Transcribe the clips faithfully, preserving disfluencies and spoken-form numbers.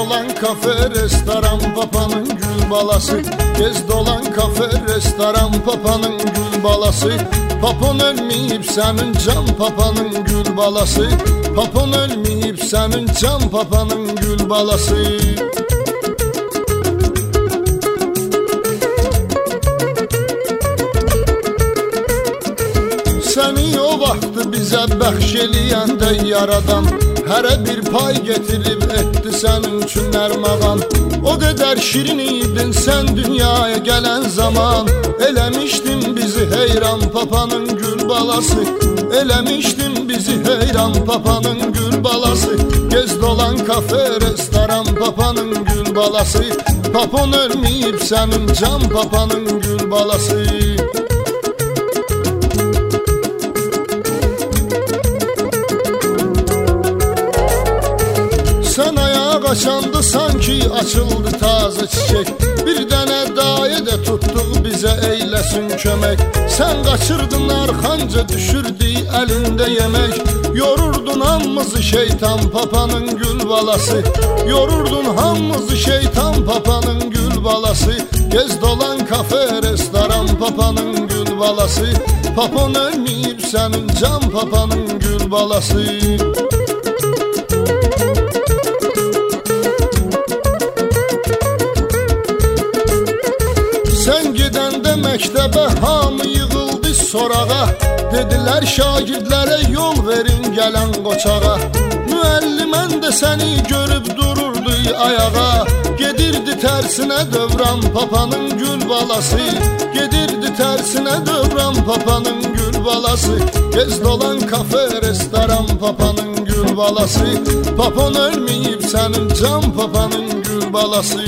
dolan kafe, restoran, papanın gül balası. Gez dolan kafe, restoran, papanın gül balası. Papon ölmeyip senin can papanın gül balası. Papon ölmeyip senin can papanın gül balası. Səni o vaxtı bizə bəxş eləyəndə yaradan, hərə bir pay getirib etdi sənin üçün nərmağan. O qədər şirin idin sən dünyaya gələn zaman, eləmişdin bizi heyran papanın gül balası. Eləmişdin bizi heyran papanın gül balası. Gez dolan kafe, restoran, papanın gül balası. Papon ölməyib sənin can papanın gül balası. Sən ayağa qaçanda sanki açıldı taze çiçek. Bir dənə dayə də tutduq bizə eyləsin kömək. Sən qaçırdın arxanca düşürdü əlində yemək. Yorurdun hamımızı şeytan papanın gül balası. Yorurdun hamımızı şeytan papanın gül balası. Gez dolan kafe, restoran, papanın gül balası. Papon ölməyib sənin can papanın gül balası. Sən gedəndə məktəbə hamı yığıldı sorağa. Dedilər şagirdlərə yol verin gələn qoçağa. Müəllimən də səni görüb dururdu ayağa. Gedirdi tərsinə dövran papanın gül balası. Gedirdi tərsinə dövran papanın gül balası. Gez dolan kafe, restoran, papanın gül balası. Papon ölməyib sənin can papanın gül balası.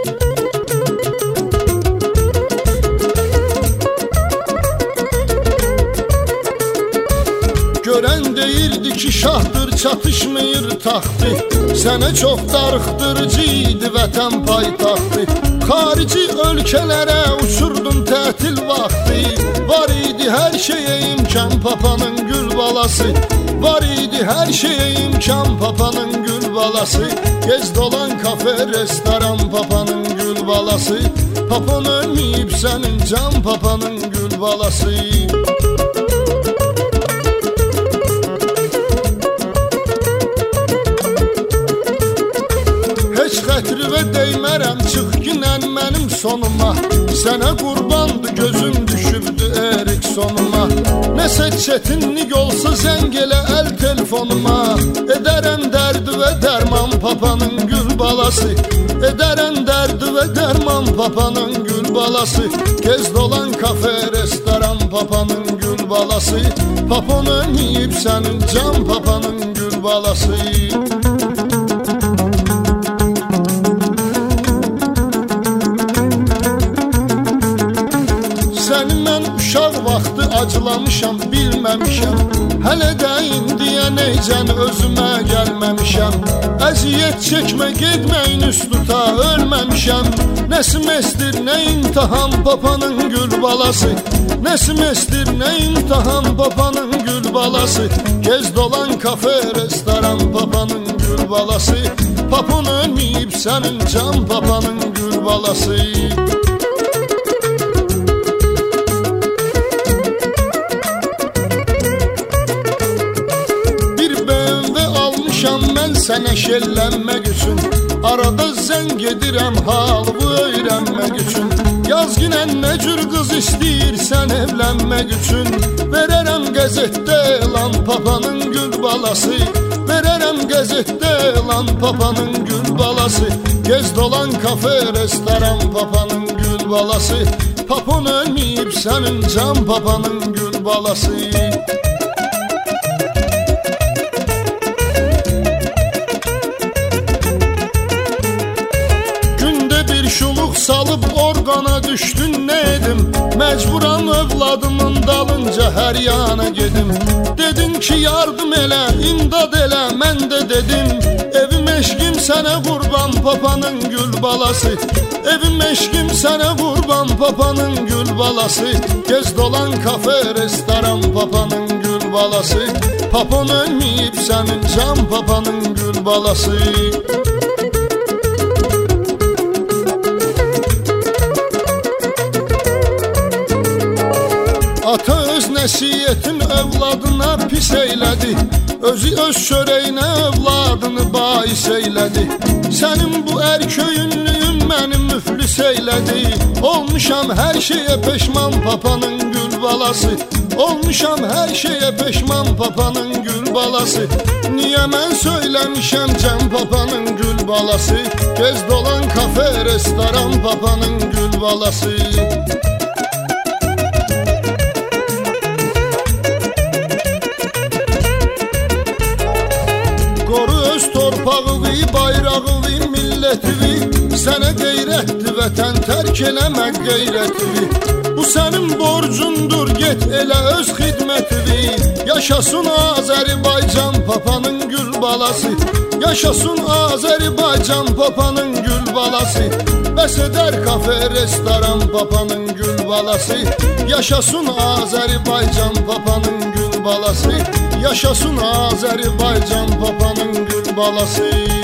Görən deyirdi ki şahdır çatışmıyır taxtı. Sənə çox darıxdırıcı idi vətən paytaxtı. Xarici ölkələrə uçurdun tətil vaxtı. Var idi hər şeyə imkan papanın gül balası. Var idi hər şeyə imkan papanın gül balası. Gez dolan kafe, restoran, papanın gül balası. Papon ölməyib sənin can papanın gül balası. Heç xətrivə deymərəm çıx ginən mənim sonuma. Sənə qurbandı gözüm düşübdü erik sonuma. Nəsə çətinlik olsa zəng elə əl telefonuma. Edərəm dərdi və dərman papanın gül balası. Edərəm dərdi və dərman papanın gül balası. Gez dolan kafe, restoran, papanın gül balası. Papon ölməyib sənin can papanın gül balası. Səni mən uşaq vaxtı acılamışam, bilməmişəm. Hələ də indiyə neycən özümə gəlməmişəm. Əziyyət çəkmə, getməyin üst tuta, ölməmişəm. Nəsim estir, nə imtihan papanın gül balası. Nəsim estir, nə imtihan papanın gül balası. Gez dolan kafe, restoran, papanın gül balası. Papon ölməyib sənin can papanın gül balası. Mən sənə şellənmək üçün arada zəng edirəm halımı öyrənmək üçün. Yaz ginən nə cür qız istəyirsən evlənmək üçün. Verərəm qəzetdə elan papanın gül balası. Verərəm qəzetdə elan papanın gül balası. Gez dolan kafe, restoran, papanın gül balası. Papon ölməyib sənin can papanın gül balası. Şuluq salıb orqana düşdün nə edim. Məcburam övladımın dalınca hər yana gedim. Dedin ki yardım elə, imdad elə, mən də dedim. Evim eşqim sənə qurban papanın gül balası. Evim eşqim sənə qurban papanın gül balası. Gez dolan kafe, restoran, papanın gül balası. Papon ölməyib sənin can papanın gül balası. Ata öz nəsiyyətin övladına pis eylədi, özü öz çörəyinə övladını bais eylədi. Sənin bu ərköyünlüyün məni müflis eylədi. Olmuşam hər şeyə peşman papanın gül balası, olmuşam hər şeyə peşman papanın gül balası. Niyə mən söyləmişəm can papanın gül balası, gez dolan kafe, restoran papanın gül balası. Qoru öz torpağıvi, bayrağıvi, millətivi, sənə qeyrətli vətən, tərk eləmə qeyrətli. Bu sənin borcundur, get elə öz xidmətivi. Yaşasın Azərbaycan papanın gül balası, yaşasın Azərbaycan papanın gül balası. Bəs edər kafe, restoran papanın gül balası. Yaşasın Azərbaycan papanın gül balası, yaşasın Azərbaycan papanın gül balası.